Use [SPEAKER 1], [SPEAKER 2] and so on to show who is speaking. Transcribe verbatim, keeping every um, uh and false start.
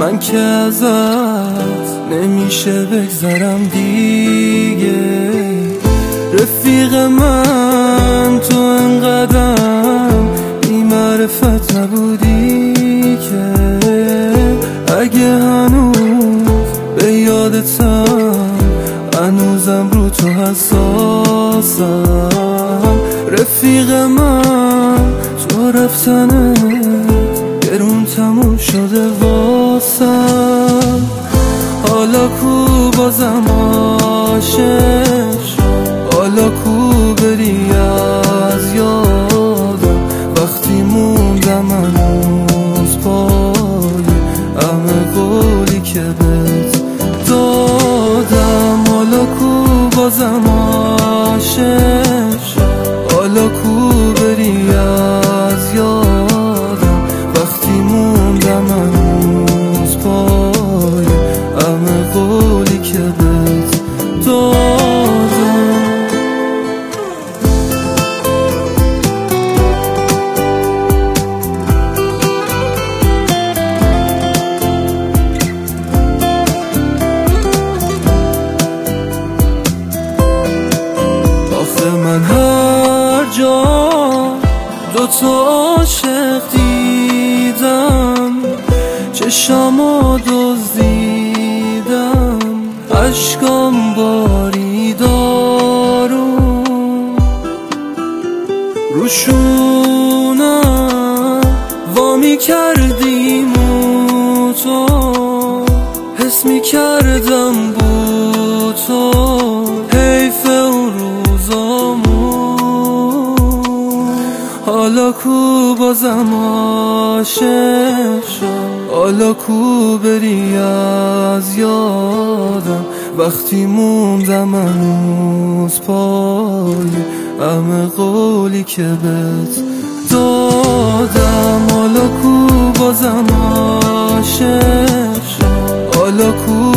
[SPEAKER 1] من که ازت نمیشه بگذرم دیگه. رفیق من تو انقدرم بی معرفت نبودی که اگه هنوز به یادتم هنوزم رو تو حساسم. رفیق من تو رفتنت گرون تموم شده واسم. حالا کو بازم عاشق، حالا کو بری از یادم وقتی موندم هنوز پای همه قولی که بهت دادم. حالا کو بازم عاشق، حالا کو بری از یادم وقتی موندم هنوز پای همه قولی که بهت دادم. من هر جا دوتا عاشق دیدم، چشامو دزدیدم، اشکام باریدارو روشونم وامی کردیم و تو حس می کردم بود تو حیف اون روزامون. حالا کو بازم عاشق شم، حالا کو بری از یادم وقتی موندم هنوز پای همه قولی که بهت دادم. حالا کو بازم عاشق شم، حالا کو